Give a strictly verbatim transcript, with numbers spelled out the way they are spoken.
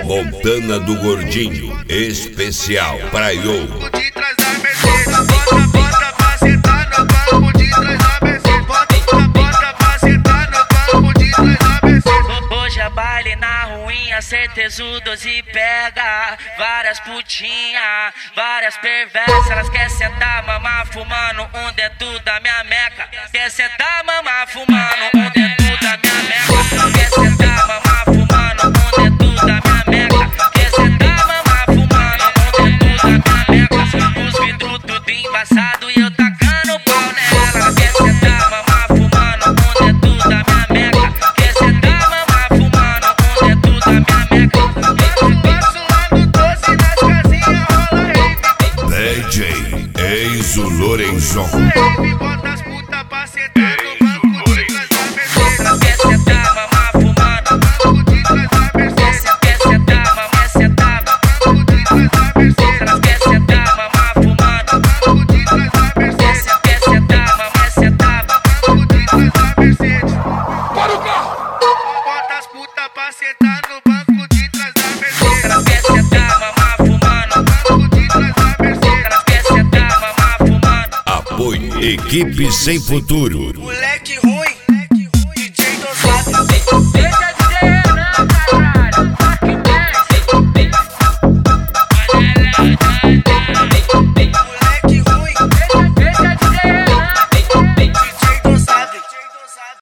Montana do Gordinho, especial pra Iô. Hoje é baile na ruinha, certezudos e pega várias putinha, várias perversas. Elas querem sentar, mamar, fumando um dentro da minha meca. Quer sentar, mamar, fumando um dentro da minha meca. Quer sentar, mamar, fumando um dentro da minha meca. Quer sentar, mamar, fumando um dentro da minha meca. Os vidros tudo embaçado e eu tacando pau nela. Quer sentar, mamar, fumando um dentro da minha meca. Quer sentar, mamar, fumando um dentro da minha meca. Passo lá no doce, nas casinhas rola rave. D J Enzo Lorenzon. Bota as puta pra sentar no banco de trás da Mercedes. Quer sentar, mamar, fumando no banco de trás da Mercedes. Quer sentar, mamar, sentar no banco de trás da Mercedes. Quer sentar, mamar, fumando no banco de trás da Mercedes. Quer sentar, mamar, sentar no banco de trás da Mercedes. Para o carro! Bota as puta pra sentar no banco de trás da Mercedes. Quer sentar, mamar, fumando no banco de trás da Mercedes. Quer sentar, mamar, fumando. Apoio Equipe Sem Futuro.